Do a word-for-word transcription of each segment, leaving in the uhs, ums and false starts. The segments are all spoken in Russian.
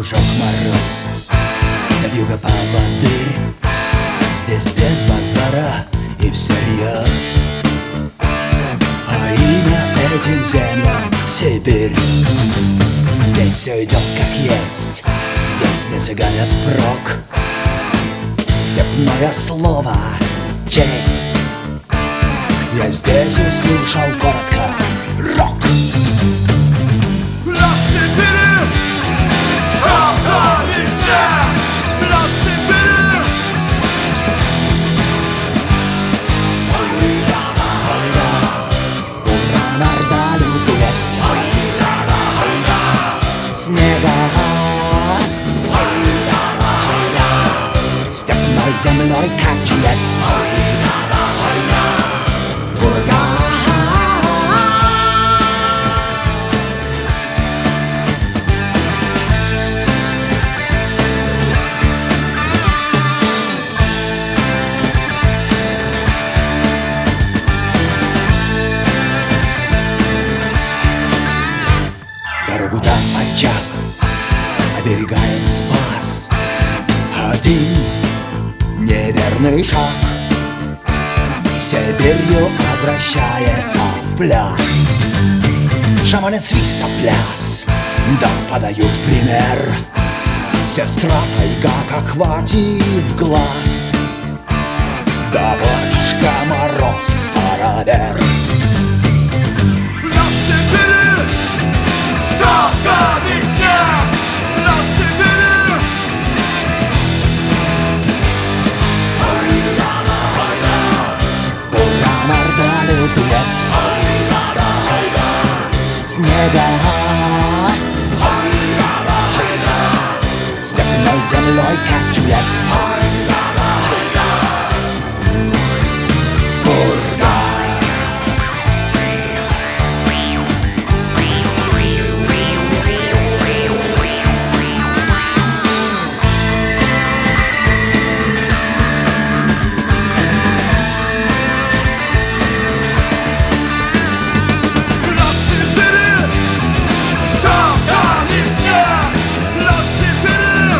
дружок Мороз, вьюга поводырь. Здесь без базара и всерьез, а имя этим землям Сибирь. Здесь все идет как есть, здесь не цыганят прок. Степное слово — честь. Я здесь услышал коротко рок. Для Сибири шапка весня, для Сибири. Ой-да-да, ой-да, уран орда лютует. Ой-да-да, ой-да, снега. Ой-да-да, ой-да, степной землей качует. Ой-да-да, ой-да, бурга. Дорогу до очаг оберегает Спас. Один неверный шаг Сибирью обращается в пляс. Шаманят свиста пляс, да подают пример. Сестра тайга как хватит глаз, да батюшка Мороз старовер. Для Сибири шапка весня, для Сибири. Ой-да-да, ой-да, уран орда лютует. Ой-да-да, ой-да, снега. Ой-да-да, ой-да, степной землей качует. Ой-да-да, ой-да, бурга. Для Сибири шапка весня, для Сибири.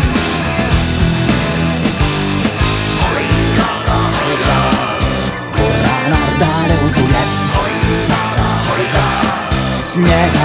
Ой-да-да, ой-да, уран орда лютует. Ой-да-да, ой-да, снега.